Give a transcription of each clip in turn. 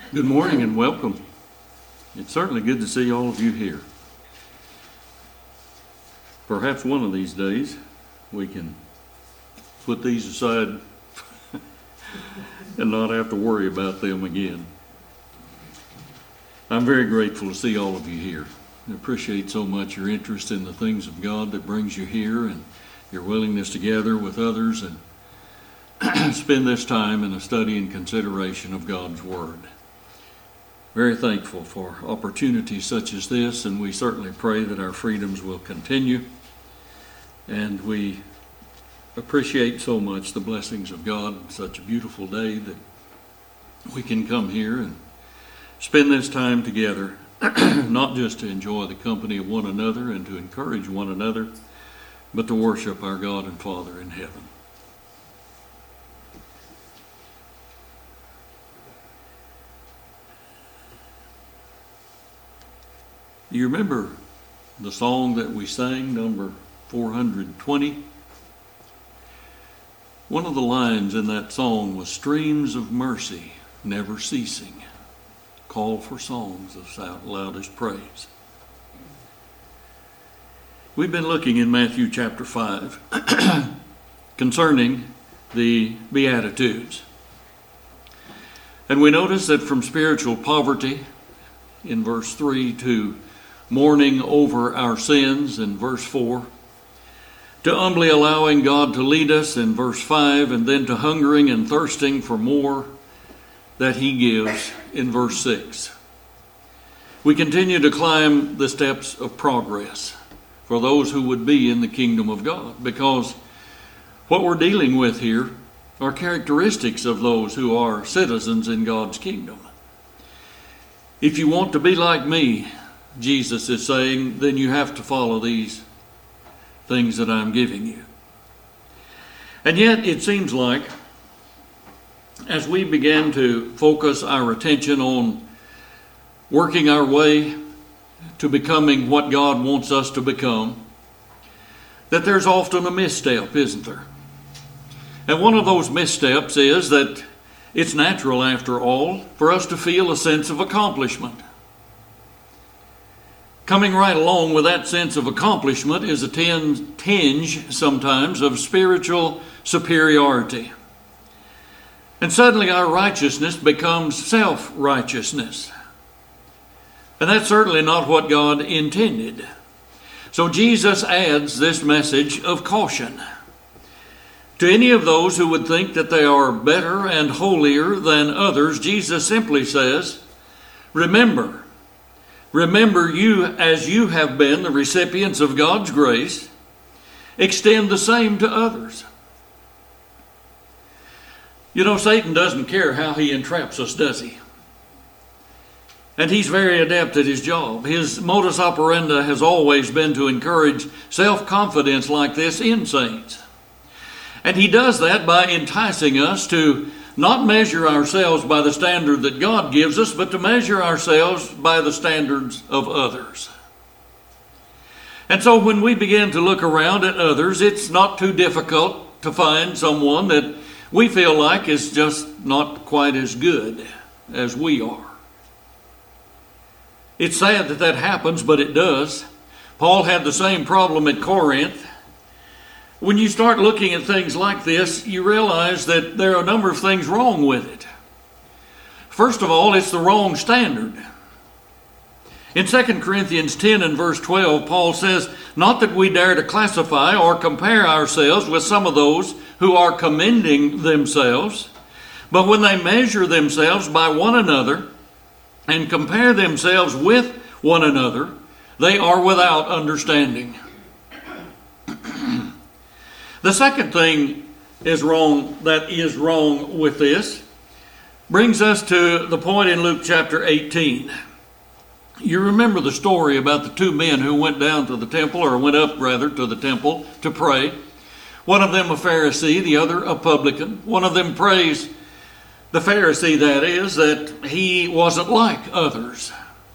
Good morning and welcome. It's certainly good to see all of you here. Perhaps one of these days we can put these aside and not have to worry about them again. I'm very grateful to see all of you here. I appreciate so much your interest in the things of God that brings you here, and your willingness to gather with others and spend this time in a study and consideration of God's Word. Very thankful for opportunities such as this, and we certainly pray that our freedoms will continue. And we appreciate so much the blessings of God. Such a beautiful day that we can come here and spend this time together, not just to enjoy the company of one another and to encourage one another, but to worship our God and Father in heaven. Do you remember the song that we sang, number 420? One of the lines in that song was, "Streams of mercy never ceasing, call for songs of loudest praise." We've been looking in Matthew chapter 5 concerning the Beatitudes. And we notice that from spiritual poverty in verse 3 to mourning over our sins in verse 4, to humbly allowing God to lead us in verse 5, and then to hungering and thirsting for more that He gives in verse 6. We continue to climb the steps of progress for those who would be in the kingdom of God, because what we're dealing with here are characteristics of those who are citizens in God's kingdom. If you want to be like me, Jesus is saying, then you have to follow these things that I'm giving you. And yet it seems like as we begin to focus our attention on working our way to becoming what God wants us to become, that there's often a misstep, isn't there? And one of those missteps is that it's natural, after all, for us to feel a sense of accomplishment. Coming right along with that sense of accomplishment is a tinge sometimes of spiritual superiority. And suddenly our righteousness becomes self-righteousness. And that's certainly not what God intended. So Jesus adds this message of caution to any of those who would think that they are better and holier than others. Jesus simply says, remember you as you have been the recipients of God's grace. Extend the same to others. You know, Satan doesn't care how he entraps us, does he? And he's very adept at his job. His modus operandi has always been to encourage self-confidence like this in saints. And he does that by enticing us to not measure ourselves by the standard that God gives us, but to measure ourselves by the standards of others. And so when we begin to look around at others, it's not too difficult to find someone that we feel like is just not quite as good as we are. It's sad that that happens, but it does. Paul had the same problem at Corinth. When you start looking at things like this, you realize that there are a number of things wrong with it. First of all, it's the wrong standard. In 2 Corinthians 10 and verse 12, Paul says, "Not that we dare to classify or compare ourselves with some of those who are commending themselves, but when they measure themselves by one another and compare themselves with one another, they are without understanding." The second thing is wrong with this brings us to the point in Luke chapter 18. You remember the story about the two men who went up to the temple to pray. One of them a Pharisee, the other a publican. One of them praised the Pharisee, that is, that he wasn't like others.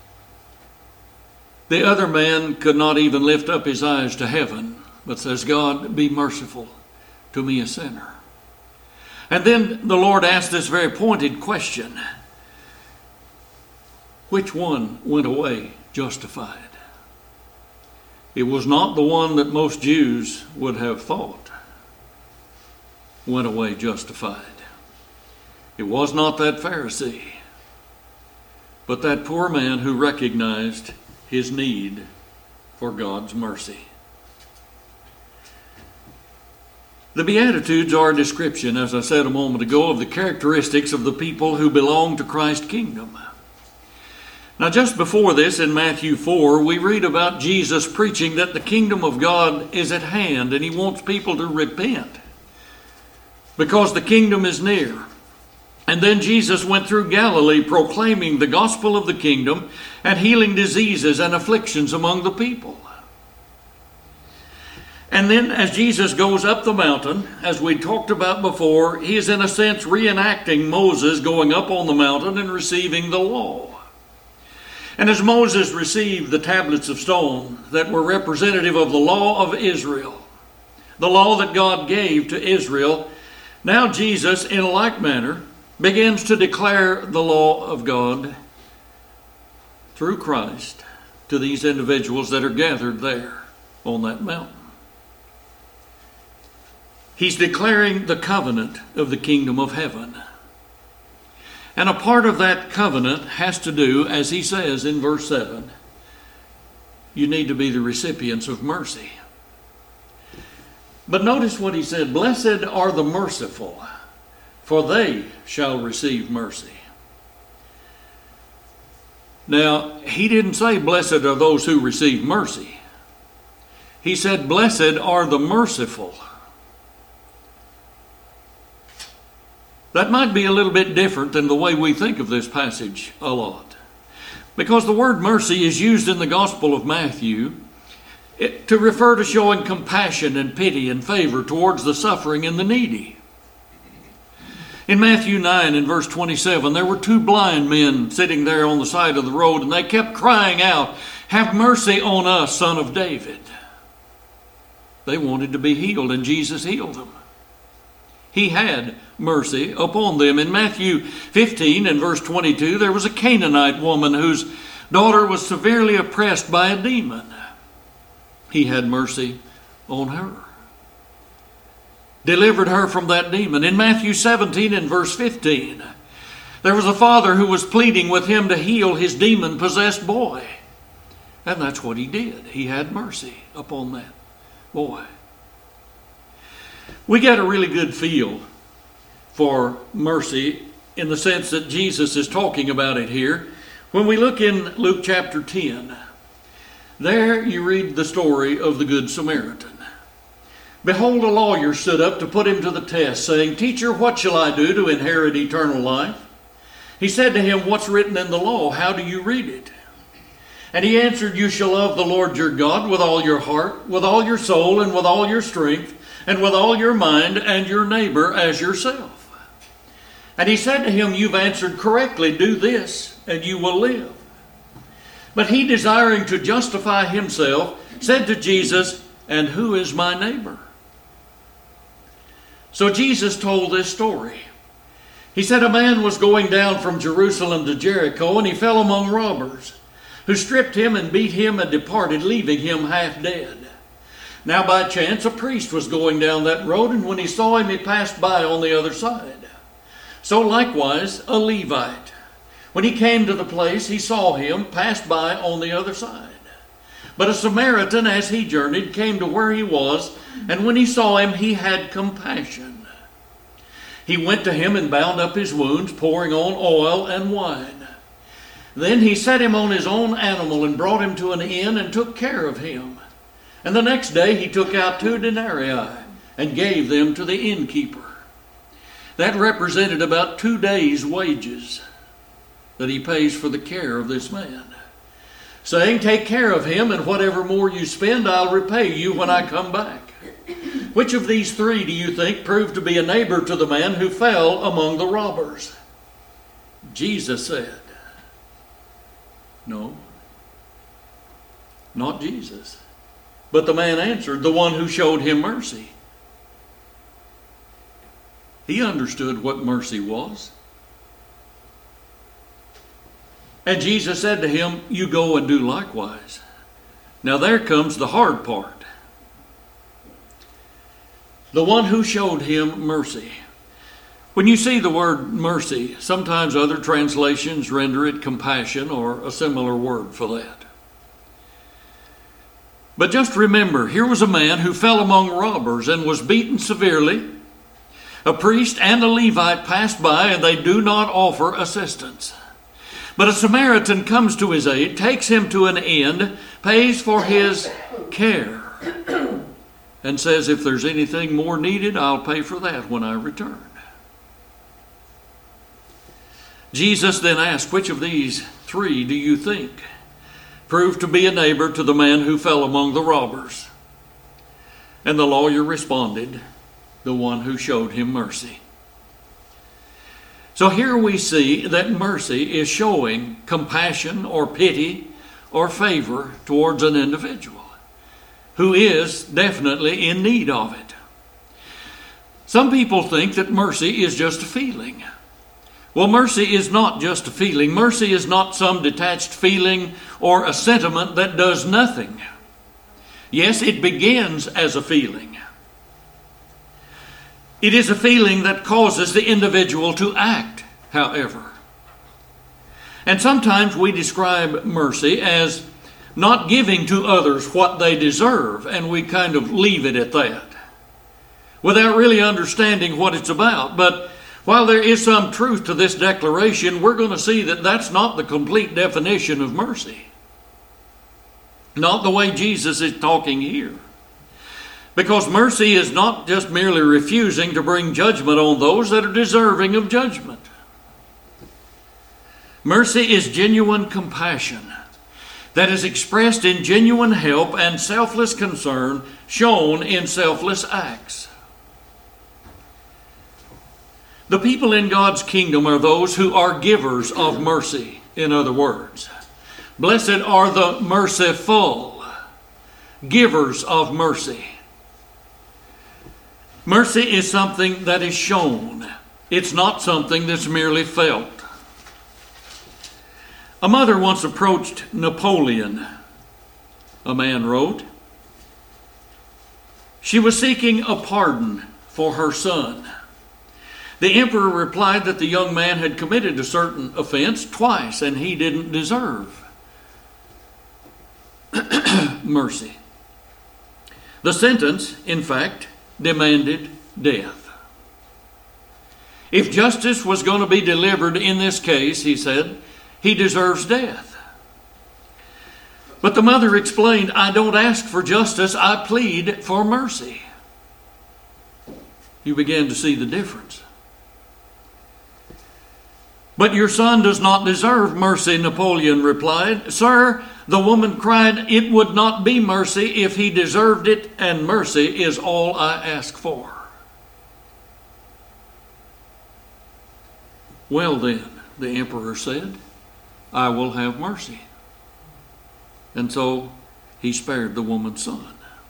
The other man could not even lift up his eyes to heaven, but says, "God, be merciful to me, a sinner." And then the Lord asked this very pointed question. which one went away justified? It was not the one that most Jews would have thought went away justified. It was not that Pharisee, but that poor man who recognized his need for God's mercy. The Beatitudes are a description, as I said a moment ago, of the characteristics of the people who belong to Christ's kingdom. Now, just before this, in Matthew 4, we read about Jesus preaching that the kingdom of God is at hand and he wants people to repent because the kingdom is near. And then Jesus went through Galilee proclaiming the gospel of the kingdom and healing diseases and afflictions among the people. And then as Jesus goes up the mountain, as we talked about before, he is in a sense reenacting Moses going up on the mountain and receiving the law. And as Moses received the tablets of stone that were representative of the law of Israel, the law that God gave to Israel, now Jesus, in a like manner, begins to declare the law of God through Christ to these individuals that are gathered there on that mountain. He's declaring the covenant of the kingdom of heaven. And a part of that covenant has to do, as he says in verse 7, you need to be the recipients of mercy. But notice what he said, blessed are the merciful, for they shall receive mercy. Now, he didn't say blessed are those who receive mercy. He said blessed are the merciful. That might be a little bit different than the way we think of this passage a lot. Because the word mercy is used in the Gospel of Matthew to refer to showing compassion and pity and favor towards the suffering and the needy. In Matthew 9 and verse 27, there were two blind men sitting there on the side of the road, and they kept crying out, have mercy on us, Son of David. They wanted to be healed, and Jesus healed them. He had mercy upon them. In Matthew 15 and verse 22, there was a Canaanite woman whose daughter was severely oppressed by a demon. He had mercy on her, delivered her from that demon. In Matthew 17 and verse 15, there was a father who was pleading with him to heal his demon-possessed boy. And that's what he did. He had mercy upon that boy. We get a really good feel for mercy in the sense that Jesus is talking about it here. When we look in Luke chapter 10, there you read the story of the Good Samaritan. Behold, a lawyer stood up to put him to the test, saying, Teacher, what shall I do to inherit eternal life? He said to him, What's written in the law? How do you read it? And he answered, You shall love the Lord your God with all your heart, with all your soul, and with all your strength, and with all your mind, and your neighbor as yourself. And he said to him, You've answered correctly. Do this, and you will live. But he, desiring to justify himself, said to Jesus, And who is my neighbor? So Jesus told this story. He said, A man was going down from Jerusalem to Jericho, and he fell among robbers, who stripped him and beat him and departed, leaving him half dead. Now by chance a priest was going down that road, and when he saw him, he passed by on the other side. So likewise a Levite. When he came to the place, he saw him, passed by on the other side. But a Samaritan, as he journeyed, came to where he was, and when he saw him, he had compassion. He went to him and bound up his wounds, pouring on oil and wine. Then he set him on his own animal and brought him to an inn and took care of him. And the next day he took out 2 denarii and gave them to the innkeeper. That represented about 2 days' wages that he pays for the care of this man, saying, Take care of him, and whatever more you spend, I'll repay you when I come back. Which of these 3 do you think proved to be a neighbor to the man who fell among the robbers? Jesus said, No, not Jesus. But the man answered, The one who showed him mercy. He understood what mercy was. And Jesus said to him, you go and do likewise. Now there comes the hard part. The one who showed him mercy. When you see the word mercy, sometimes other translations render it compassion or a similar word for that. But just remember, here was a man who fell among robbers and was beaten severely. A priest and a Levite passed by, and they do not offer assistance. But a Samaritan comes to his aid, takes him to an inn, pays for his care, and says, if there's anything more needed, I'll pay for that when I return. Jesus then asked, which of these three do you think proved to be a neighbor to the man who fell among the robbers? And the lawyer responded, the one who showed him mercy. So here we see that mercy is showing compassion or pity or favor towards an individual who is definitely in need of it. Some people think that mercy is just a feeling. Well, mercy is not just a feeling. Mercy is not some detached feeling or a sentiment that does nothing. Yes, it begins as a feeling. It is a feeling that causes the individual to act, however. And sometimes we describe mercy as not giving to others what they deserve, and we kind of leave it at that without really understanding what it's about. But while there is some truth to this declaration, we're going to see that that's not the complete definition of mercy. Not the way Jesus is talking here. Because mercy is not just merely refusing to bring judgment on those that are deserving of judgment. Mercy is genuine compassion that is expressed in genuine help and selfless concern shown in selfless acts. The people in God's kingdom are those who are givers of mercy, in other words. Blessed are the merciful, givers of mercy. Mercy is something that is shown. It's not something that's merely felt. A mother once approached Napoleon, a man wrote. She was seeking a pardon for her son. The emperor replied that the young man had committed a certain offense twice and he didn't deserve mercy. The sentence, in fact, demanded death. If justice was going to be delivered in this case, he said, he deserves death. But the mother explained, I don't ask for justice, I plead for mercy. You began to see the difference. But your son does not deserve mercy, Napoleon replied. Sir, the woman cried, it would not be mercy if he deserved it, and mercy is all I ask for. Well then, the emperor said, I will have mercy. And so he spared the woman's son.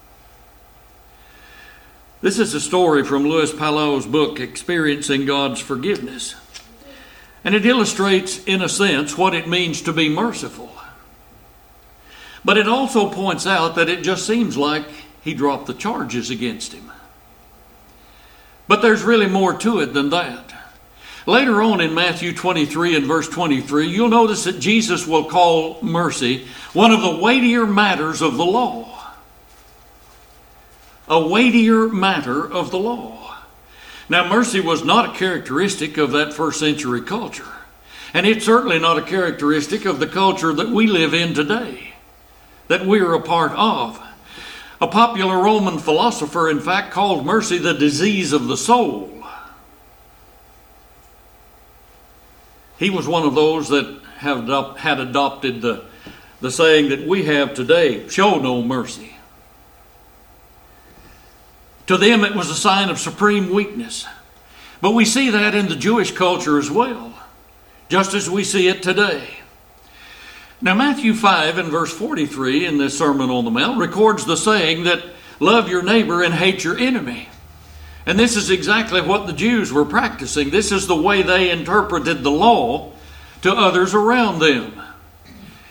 This is a story from Louis Palou's book, Experiencing God's Forgiveness. And it illustrates, in a sense, what it means to be merciful. But it also points out that it just seems like he dropped the charges against him. But there's really more to it than that. Later on in Matthew 23 and verse 23, you'll notice that Jesus will call mercy one of the weightier matters of the law. A weightier matter of the law. Now, mercy was not a characteristic of that first century culture. And it's certainly not a characteristic of the culture that we live in today, that we're a part of. A popular Roman philosopher, in fact, called mercy the disease of the soul. He was one of those that had adopted the saying that we have today, show no mercy. To them it was a sign of supreme weakness. But we see that in the Jewish culture as well, just as we see it today. Now Matthew 5 and verse 43 in this Sermon on the Mount records the saying that love your neighbor and hate your enemy. And this is exactly what the Jews were practicing. This is the way they interpreted the law to others around them.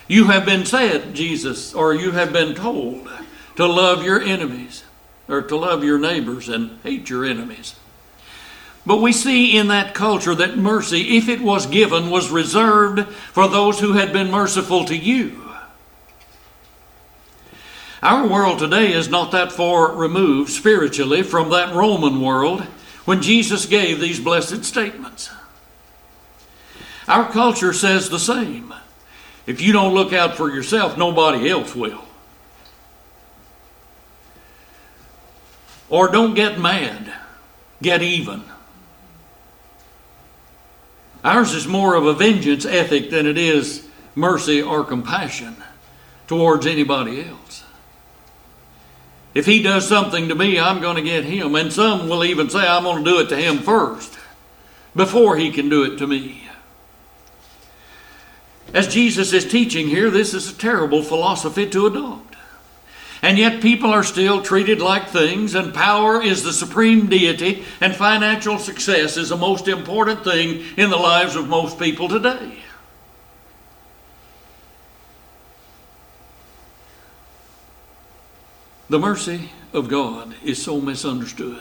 You have been said, Jesus, or you have been told to love your enemies, or to love your neighbors and hate your enemies. But we see in that culture that mercy, if it was given, was reserved for those who had been merciful to you. Our world today is not that far removed spiritually from that Roman world when Jesus gave these blessed statements. Our culture says the same. If you don't look out for yourself, nobody else will. Or don't get mad, get even. Ours is more of a vengeance ethic than it is mercy or compassion towards anybody else. If he does something to me, I'm going to get him. And some will even say, I'm going to do it to him first before he can do it to me. As Jesus is teaching here, this is a terrible philosophy to adopt. And yet people are still treated like things, and power is the supreme deity, and financial success is the most important thing in the lives of most people today. The mercy of God is so misunderstood.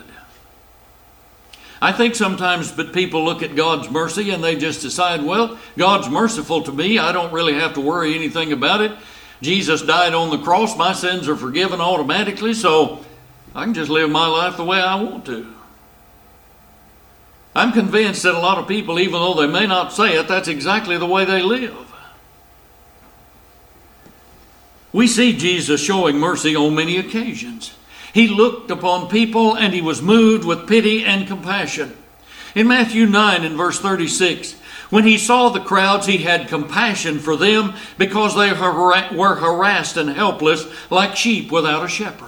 I think sometimes people look at God's mercy and they just decide, well, God's merciful to me. I don't really have to worry anything about it. Jesus died on the cross. My sins are forgiven automatically, so I can just live my life the way I want to. I'm convinced that a lot of people, even though they may not say it, that's exactly the way they live. We see Jesus showing mercy on many occasions. He looked upon people and he was moved with pity and compassion. In Matthew 9 and verse 36, when he saw the crowds, he had compassion for them because they were harassed and helpless like sheep without a shepherd.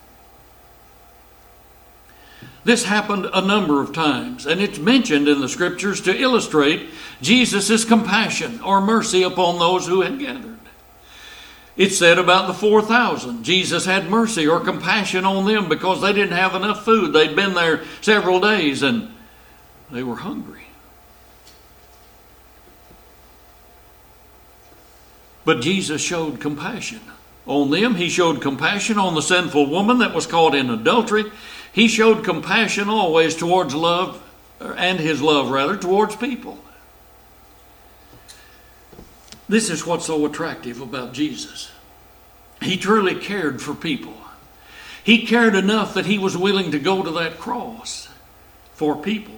This happened a number of times, and it's mentioned in the scriptures to illustrate Jesus' compassion or mercy upon those who had gathered. It said about the 4,000, Jesus had mercy or compassion on them because they didn't have enough food. They'd been there several days and they were hungry. But Jesus showed compassion on them. He showed compassion on the sinful woman that was caught in adultery. He showed compassion always towards love, and his love rather, towards people. This is what's so attractive about Jesus. He truly cared for people. He cared enough that he was willing to go to that cross for people.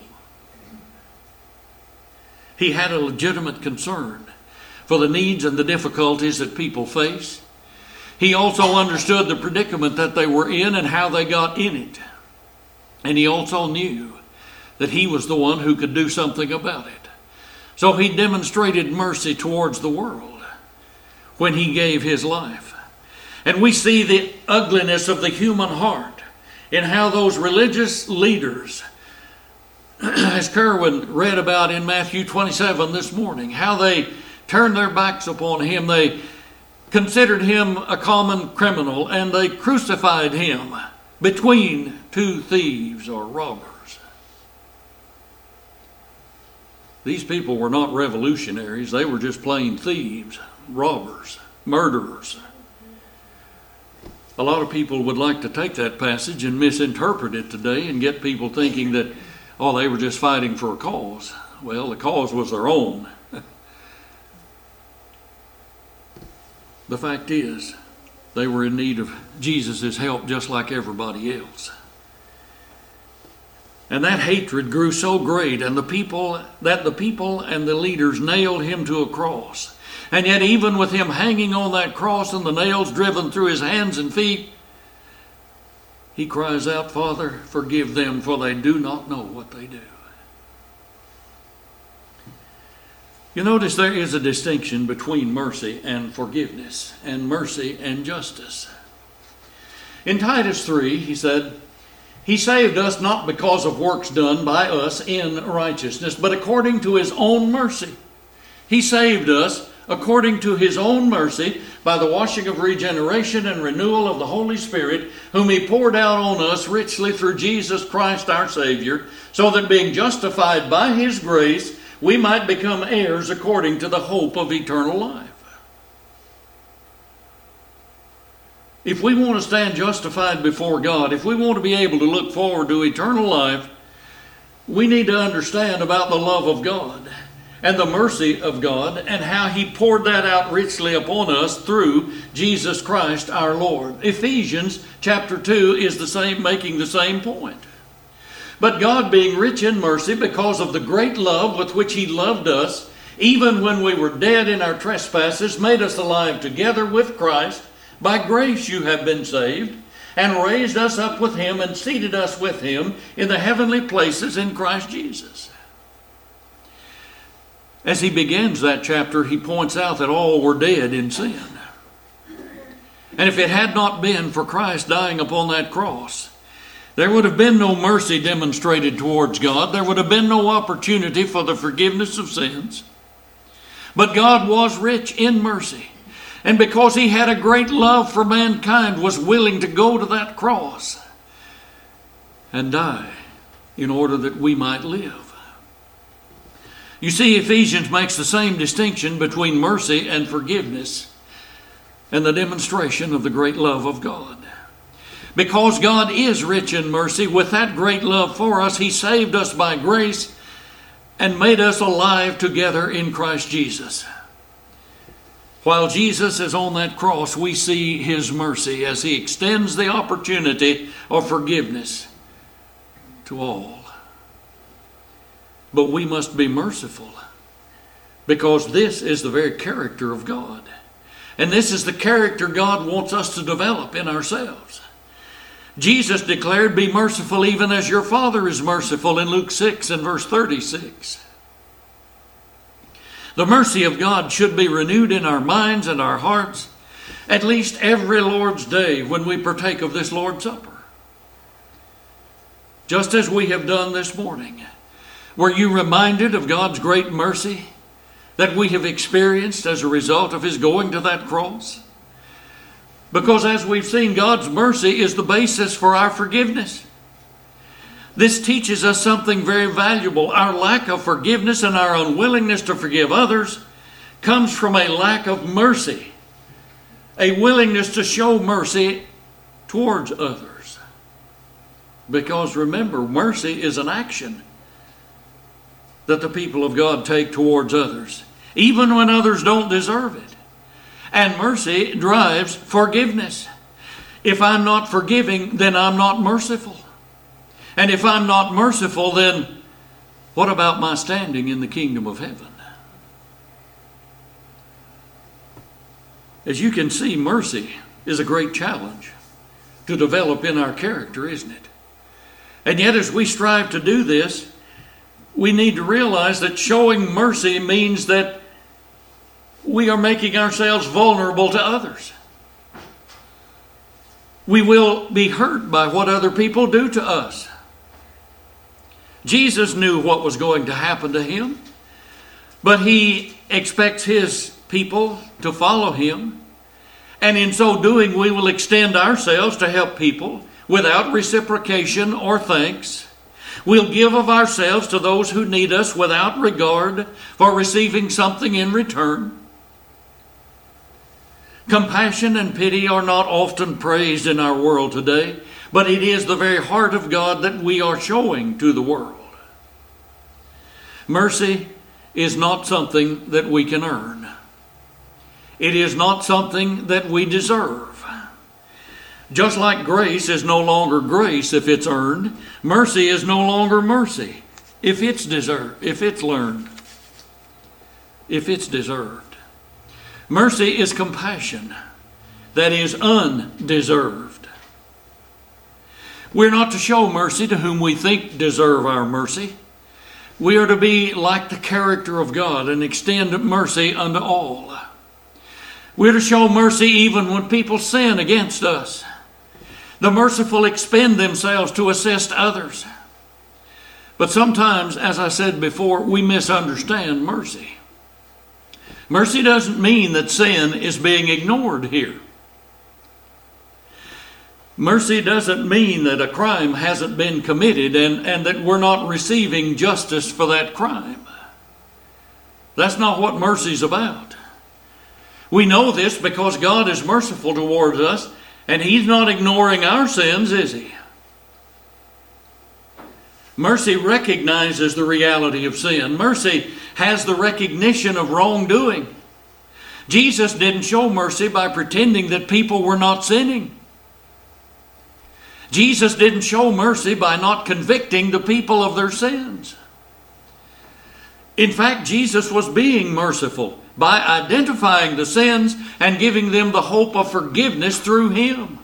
He had a legitimate concern for the needs and the difficulties that people face. He also understood the predicament that they were in and how they got in it. And he also knew that he was the one who could do something about it. So he demonstrated mercy towards the world when he gave his life. And we see the ugliness of the human heart in how those religious leaders, as Kerwin read about in Matthew 27 this morning, how they turned their backs upon him. They considered him a common criminal, and they crucified him between two thieves or robbers. These people were not revolutionaries. They were just plain thieves, robbers, murderers. A lot of people would like to take that passage and misinterpret it today and get people thinking that, oh, they were just fighting for a cause. Well, the cause was their own. The fact is, they were in need of Jesus' help just like everybody else. And that hatred grew so great, and the people and the leaders nailed him to a cross. And yet even with him hanging on that cross and the nails driven through his hands and feet, he cries out, Father, forgive them, for they do not know what they do. You notice there is a distinction between mercy and forgiveness, and mercy and justice. In Titus 3, he said, He saved us not because of works done by us in righteousness, but according to his own mercy. He saved us according to his own mercy by the washing of regeneration and renewal of the Holy Spirit, whom he poured out on us richly through Jesus Christ our Savior, so that being justified by his grace, we might become heirs according to the hope of eternal life. If we want to stand justified before God, if we want to be able to look forward to eternal life, we need to understand about the love of God and the mercy of God and how He poured that out richly upon us through Jesus Christ our Lord. Ephesians chapter 2 is making the same point. But God, being rich in mercy because of the great love with which He loved us, even when we were dead in our trespasses, made us alive together with Christ. By grace you have been saved, and raised us up with Him and seated us with Him in the heavenly places in Christ Jesus. As he begins that chapter, he points out that all were dead in sin. And if it had not been for Christ dying upon that cross, there would have been no mercy demonstrated towards God. There would have been no opportunity for the forgiveness of sins. But God was rich in mercy. And because He had a great love for mankind, was willing to go to that cross and die in order that we might live. You see, Ephesians makes the same distinction between mercy and forgiveness and the demonstration of the great love of God. Because God is rich in mercy, with that great love for us, He saved us by grace and made us alive together in Christ Jesus. While Jesus is on that cross, we see His mercy as He extends the opportunity of forgiveness to all. But we must be merciful, because this is the very character of God. And this is the character God wants us to develop in ourselves. Jesus declared, "Be merciful even as your Father is merciful," in Luke 6 and verse 36. The mercy of God should be renewed in our minds and our hearts at least every Lord's Day when we partake of this Lord's Supper. Just as we have done this morning. Were you reminded of God's great mercy that we have experienced as a result of His going to that cross? Because as we've seen, God's mercy is the basis for our forgiveness. This teaches us something very valuable. Our lack of forgiveness and our unwillingness to forgive others comes from a lack of mercy, a willingness to show mercy towards others. Because remember, mercy is an action that the people of God take towards others, even when others don't deserve it. And mercy drives forgiveness. If I'm not forgiving, then I'm not merciful. And if I'm not merciful, then what about my standing in the kingdom of heaven? As you can see, mercy is a great challenge to develop in our character, isn't it? And yet as we strive to do this, we need to realize that showing mercy means that we are making ourselves vulnerable to others. We will be hurt by what other people do to us. Jesus knew what was going to happen to Him, but He expects His people to follow Him. And in so doing, we will extend ourselves to help people without reciprocation or thanks. We'll give of ourselves to those who need us without regard for receiving something in return. Compassion and pity are not often praised in our world today, but it is the very heart of God that we are showing to the world. Mercy is not something that we can earn. It is not something that we deserve. Just like grace is no longer grace if it's earned, mercy is no longer mercy if it's deserved, if it's learned, if it's deserved. Mercy is compassion that is undeserved. We're not to show mercy to whom we think deserve our mercy. We are to be like the character of God and extend mercy unto all. We're to show mercy even when people sin against us. The merciful expend themselves to assist others. But sometimes, as I said before, we misunderstand mercy. Mercy doesn't mean that sin is being ignored here. Mercy doesn't mean that a crime hasn't been committed and that we're not receiving justice for that crime. That's not what mercy's about. We know this because God is merciful towards us, And He's not ignoring our sins, is He? Mercy recognizes the reality of sin. Mercy has the recognition of wrongdoing. Jesus didn't show mercy by pretending that people were not sinning. Jesus didn't show mercy by not convicting the people of their sins. In fact, Jesus was being merciful by identifying the sins and giving them the hope of forgiveness through Him.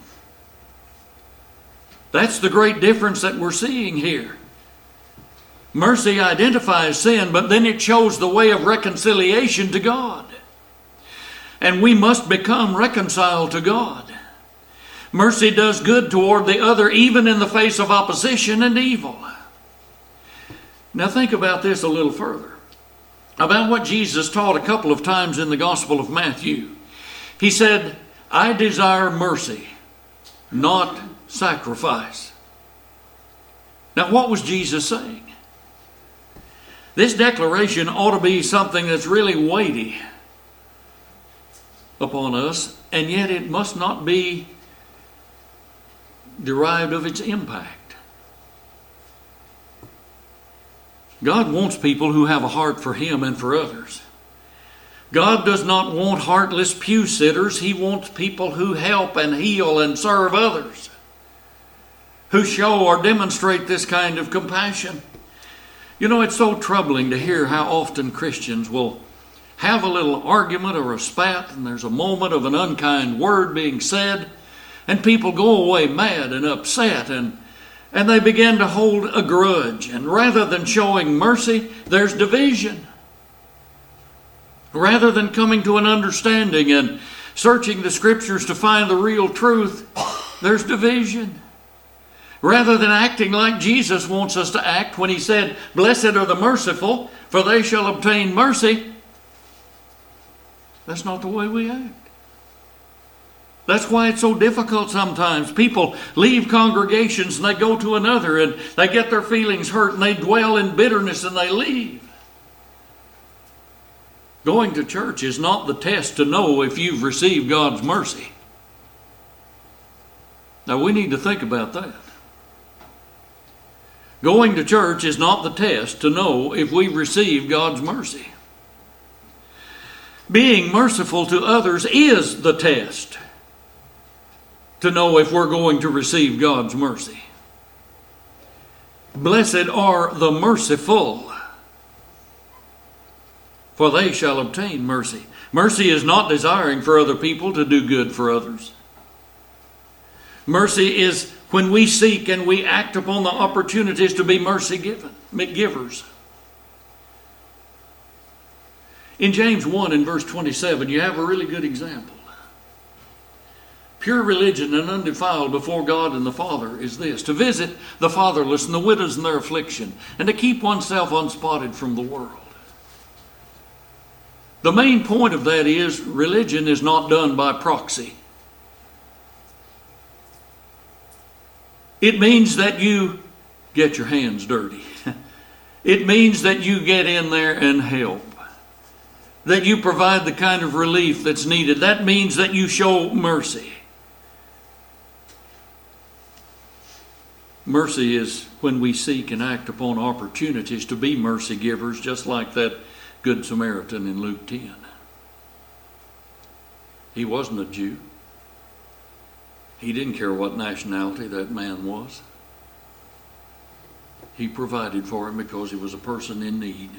That's the great difference that we're seeing here. Mercy identifies sin, but then it shows the way of reconciliation to God. And we must become reconciled to God. Mercy does good toward the other, even in the face of opposition and evil. Now think about this a little further, about what Jesus taught a couple of times in the Gospel of Matthew. He said, I desire mercy, not sacrifice. Now what was Jesus saying? This declaration ought to be something that's really weighty upon us, and yet it must not be derived of its impact. God wants people who have a heart for Him and for others. God does not want heartless pew sitters. He wants people who help and heal and serve others, who show or demonstrate this kind of compassion. You know, it's so troubling to hear how often Christians will have a little argument or a spat, and there's a moment of an unkind word being said, and people go away mad and upset, and they begin to hold a grudge. And rather than showing mercy, there's division. Rather than coming to an understanding and searching the Scriptures to find the real truth, there's division. Rather than acting like Jesus wants us to act when He said, blessed are the merciful, for they shall obtain mercy, that's not the way we act. That's why it's so difficult sometimes. People leave congregations and they go to another and they get their feelings hurt and they dwell in bitterness and they leave. Going to church is not the test to know if you've received God's mercy. Now we need to think about that. Going to church is not the test to know if we've received God's mercy. Being merciful to others is the test to know if we're going to receive God's mercy. Blessed are the merciful, for they shall obtain mercy. Mercy is not desiring for other people to do good for others. Mercy is when we seek and we act upon the opportunities to be mercy givers. In James 1 and verse 27, you have a really good example. Pure religion and undefiled before God and the Father is this: to visit the fatherless and the widows in their affliction, and to keep oneself unspotted from the world. The main point of that is religion is not done by proxy. It means that you get your hands dirty. It means that you get in there and help. That you provide the kind of relief that's needed. That means that you show mercy. Mercy is when we seek and act upon opportunities to be mercy givers, just like that Good Samaritan in Luke 10. He wasn't a Jew. He didn't care what nationality that man was. He provided for him because he was a person in need.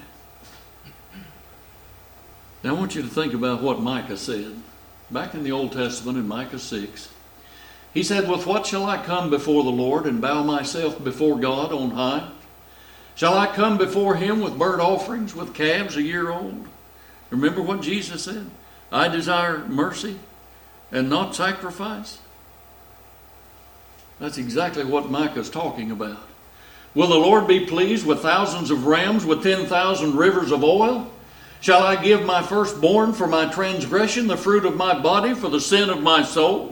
Now I want you to think about what Micah said. Back in the Old Testament in Micah 6, he said, with what shall I come before the Lord and bow myself before God on high? Shall I come before Him with burnt offerings, with calves a year old? Remember what Jesus said? I desire mercy and not sacrifice. That's exactly what Micah's talking about. Will the Lord be pleased with thousands of rams, with 10,000 rivers of oil? Shall I give my firstborn for my transgression, the fruit of my body for the sin of my soul?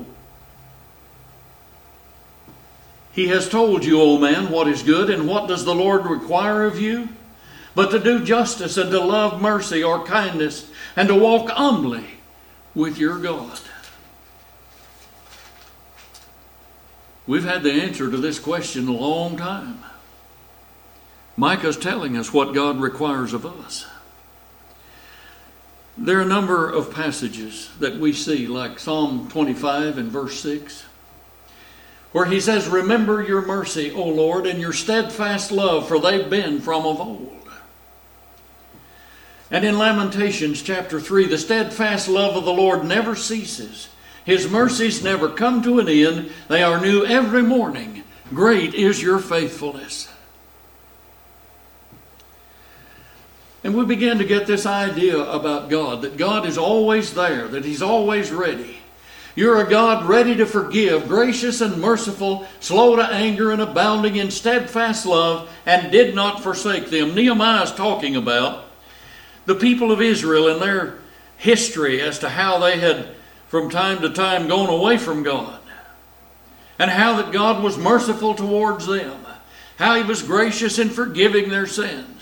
He has told you, O man, what is good, and what does the Lord require of you? But to do justice and to love mercy or kindness, and to walk humbly with your God. We've had the answer to this question a long time. Micah's telling us what God requires of us. There are a number of passages that we see, like Psalm 25 and verse 6, where he says, "Remember your mercy, O Lord, and your steadfast love, for they've been from of old." And in Lamentations chapter 3, the steadfast love of the Lord never ceases. His mercies never come to an end. They are new every morning. Great is your faithfulness. And we begin to get this idea about God, that God is always there, that He's always ready. You're a God ready to forgive, gracious and merciful, slow to anger and abounding in steadfast love, and did not forsake them. Nehemiah is talking about the people of Israel and their history as to how they had from time to time gone away from God, and how that God was merciful towards them, how He was gracious in forgiving their sins,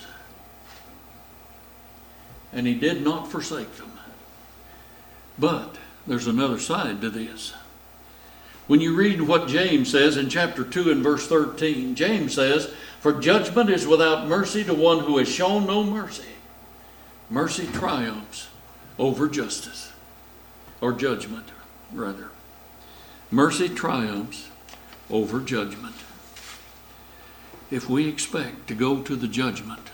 and He did not forsake them. But there's another side to this. When you read what James says in chapter 2 and verse 13, James says, "For judgment is without mercy to one who has shown no mercy." Mercy triumphs over justice, or judgment, rather. Mercy triumphs over judgment. If we expect to go to the judgment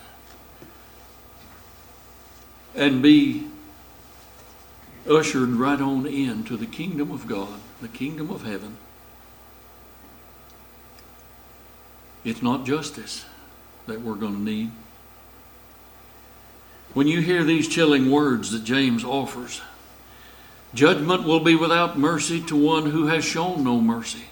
and be ushered right on into the kingdom of God, the kingdom of heaven, it's not justice that we're going to need. When you hear these chilling words that James offers, judgment will be without mercy to one who has shown no mercy.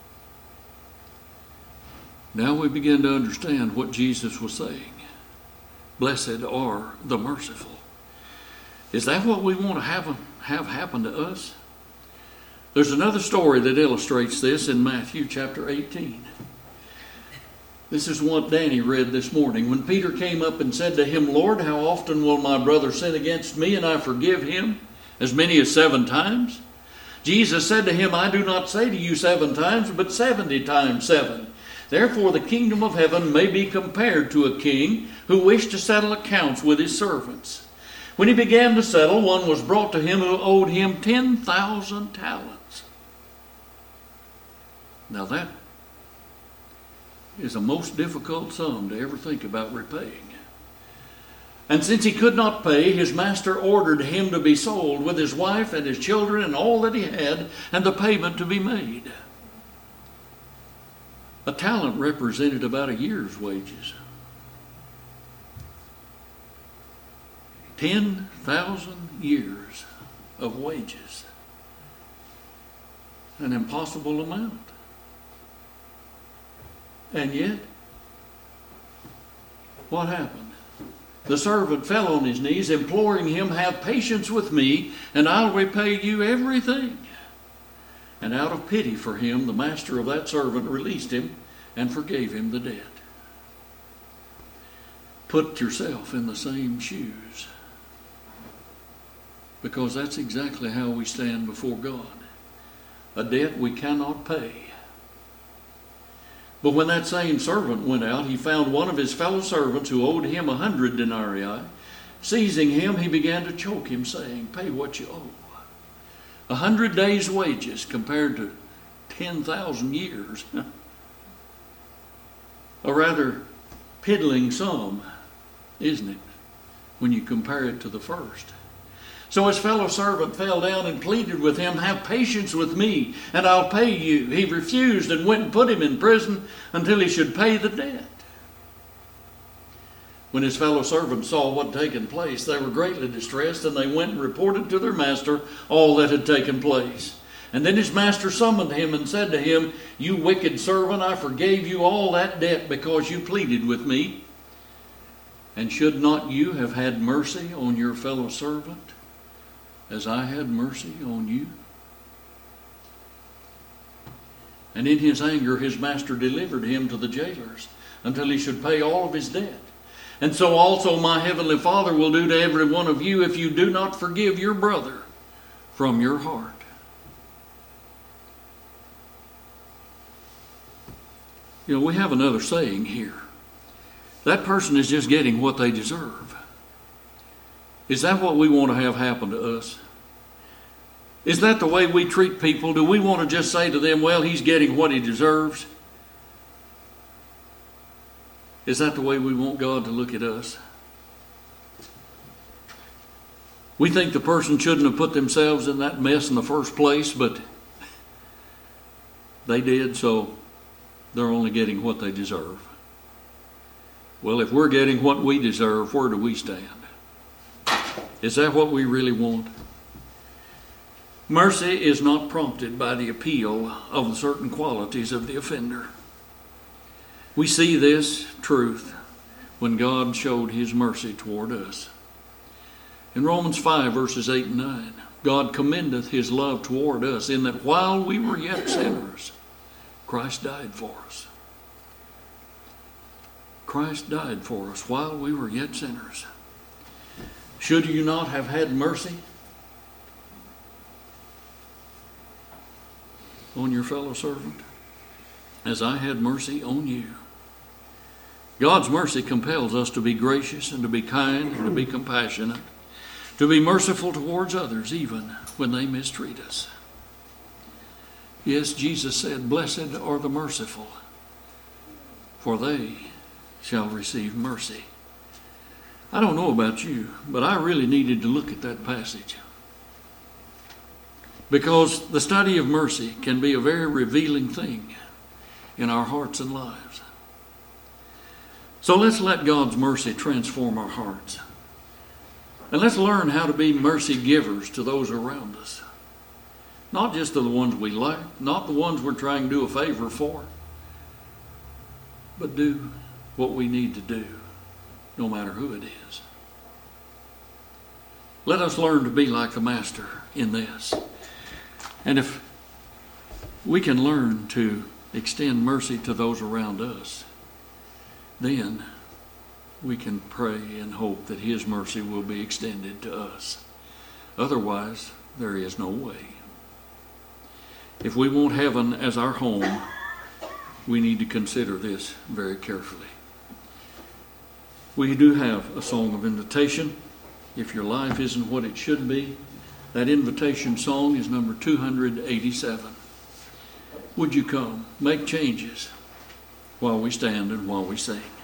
Now we begin to understand what Jesus was saying. Blessed are the merciful. Is that what we want to have happen to us? There's another story that illustrates this in Matthew chapter 18. This is what Danny read this morning. When Peter came up and said to him, "Lord, how often will my brother sin against me and I forgive him? As many as 7 times?" Jesus said to him, "I do not say to you 7 times, but 70 times 7. Therefore the kingdom of heaven may be compared to a king who wished to settle accounts with his servants. When he began to settle, one was brought to him who owed him 10,000 talents. Now that is a most difficult sum to ever think about repaying. And since he could not pay, his master ordered him to be sold with his wife and his children and all that he had, and the payment to be made." A talent represented about a year's wages. 10,000 years of wages. An impossible amount. And yet, what happened? The servant fell on his knees, imploring him, "Have patience with me, and I'll repay you everything." And out of pity for him, the master of that servant released him and forgave him the debt. Put yourself in the same shoes, because that's exactly how we stand before God. A debt we cannot pay. But when that same servant went out, he found one of his fellow servants who owed him 100 denarii. Seizing him, he began to choke him, saying, "Pay what you owe." 100 days' wages compared to 10,000 years. A rather piddling sum, isn't it, when you compare it to the first? So his fellow servant fell down and pleaded with him, "Have patience with me, and I'll pay you." He refused and went and put him in prison until he should pay the debt. When his fellow servants saw what had taken place, they were greatly distressed, and they went and reported to their master all that had taken place. And then his master summoned him and said to him, "You wicked servant, I forgave you all that debt because you pleaded with me. And should not you have had mercy on your fellow servant, as I had mercy on you?" And in his anger his master delivered him to the jailers until he should pay all of his debt. And so also my heavenly Father will do to every one of you if you do not forgive your brother from your heart. We have another saying here. That person is just getting what they deserve. Is that what we want to have happen to us? Is that the way we treat people? Do we want to just say to them, well, he's getting what he deserves? Is that the way we want God to look at us? We think the person shouldn't have put themselves in that mess in the first place, but they did, so they're only getting what they deserve. Well, if we're getting what we deserve, where do we stand? Is that what we really want? Mercy is not prompted by the appeal of certain qualities of the offender. We see this truth when God showed his mercy toward us. In Romans 5, verses 8 and 9, God commendeth his love toward us in that while we were yet sinners, Christ died for us. Christ died for us while we were yet sinners. Should you not have had mercy on your fellow servant, as I had mercy on you? God's mercy compels us to be gracious and to be kind and to be compassionate, to be merciful towards others even when they mistreat us. Yes, Jesus said, blessed are the merciful, for they shall receive mercy. I don't know about you, but I really needed to look at that passage, because the study of mercy can be a very revealing thing in our hearts and lives. So let's let God's mercy transform our hearts. And let's learn how to be mercy givers to those around us. Not just to the ones we like, not the ones we're trying to do a favor for, but do what we need to do, no matter who it is. Let us learn to be like the Master in this. And if we can learn to extend mercy to those around us, then we can pray and hope that his mercy will be extended to us. Otherwise, there is no way. If we want heaven as our home, we need to consider this very carefully. We do have a song of invitation. If your life isn't what it should be, that invitation song is number 287. Would you come, make changes while we stand and while we sing?